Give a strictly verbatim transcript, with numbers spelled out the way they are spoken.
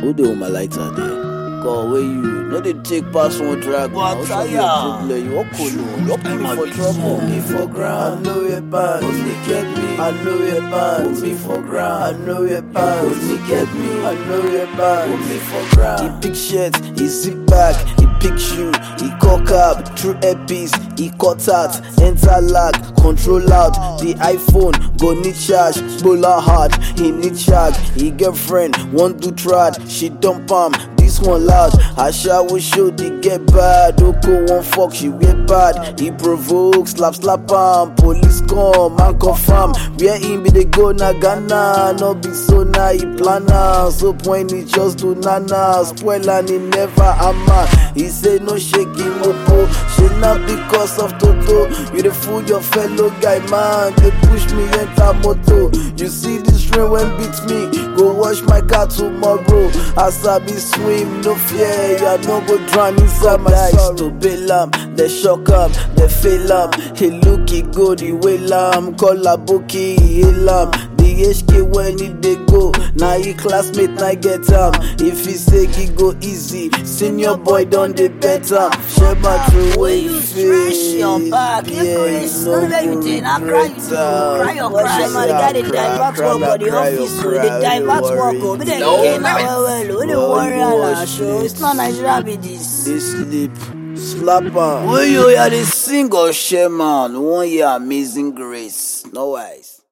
Who the woman lighter there? God, where you? No, they take pass one drag. What What's try your ya? problem? You walk alone. You put me for trouble. Me for ground, I know your bad. Only get me, I know your bad. Put me for ground, I know your bad. Only get me, I know your bad. Put me for ground. He pick shirt, he zip back, he pick shoe, he cock up, through earpiece, he cut out, enter lag, control out, the iPhone, go need charge, bowler hard, he need charge, he girlfriend, want to trad, she dump am, this one loud, Asha will show the get bad, Oko one fuck, she wear bad, he provoke, slap slap am, police come, man confirm, where him be they go na Ghana, no be so na he plan am, so point he just do nana, spoil and he never ama, he say no shaking mopo, she not because of Toto, you the fool your fellow guy man, they push me enter moto, you see this rain when beat me, go wash my car tomorrow, as I be swim, no fear, ya no go drown inside my sorrow, to bail am, they shock am, they fail am, he look he good, he wail am, call a bookie, he hail am, the H K when he dey go, now he classmate na get am, if he say he go easy, senior boy don dey better, share my true way you feel, Fresh your back, yeah, Chris. no No everything. I go cry you better. cry your Watch cry. your Man, the guy they cry, divert cry, work for the cry your office. So cry, they don't divert worry. work. Oh, but then No, again, man. well, well, well, they Well, worry you a watch lot. So it's not Nigeria be this. They sleep, slap am. Wey you hear dey sing or share man, one year amazing grace, no wise.